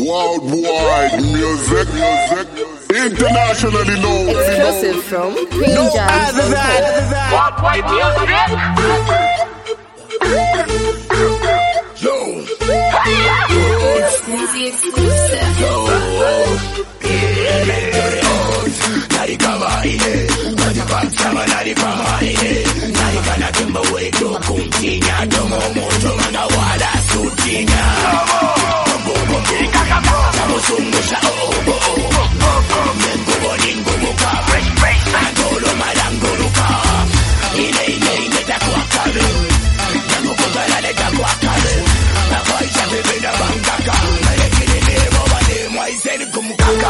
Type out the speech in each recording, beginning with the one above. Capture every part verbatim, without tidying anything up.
Worldwide music, music, internationally known. Exclusive from Queen No Jams. other than Worldwide music. Yo, Exclusive, exclusive. Yo, Nari kama ine, Nari kama nari kama ine, Nari kana kimba weto kumtinya, Domo moto mana wala sutinya. Bombo bombo, Tamo sungo sa oh oh oh, Nengo boningo buka, Angolo marangolo ka, Ine ine ine takwa kare, Nengo kugala le takwa kare, Nakoi chafe bina bangaka, Nare kine nebo bane mwaiseni kumukaka.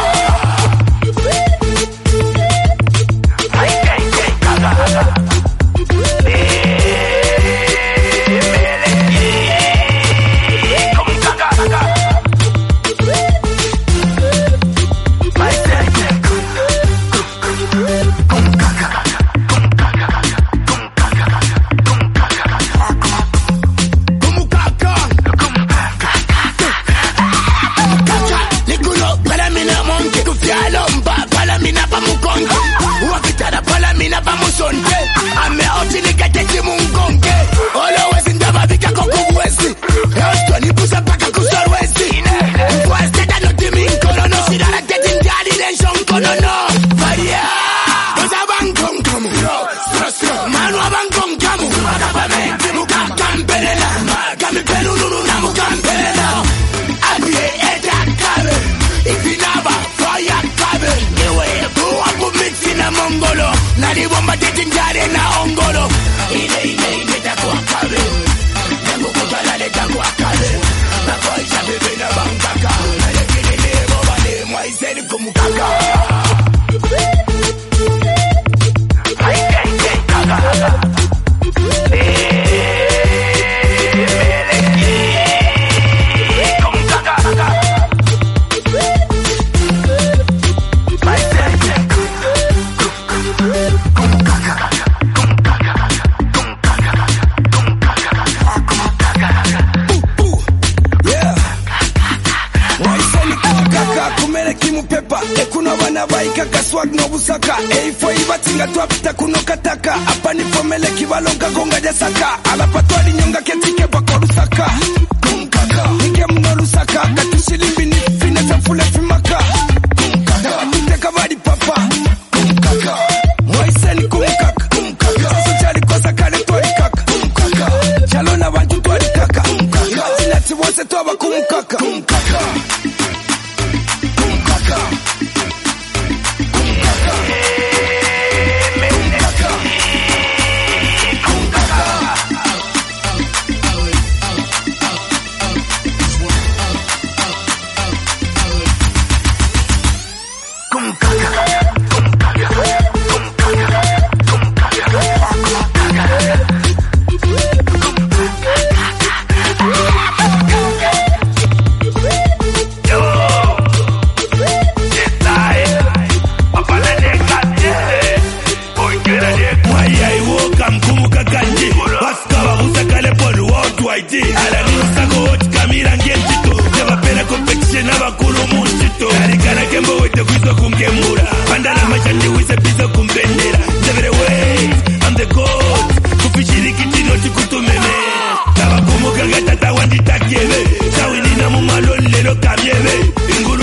Inguru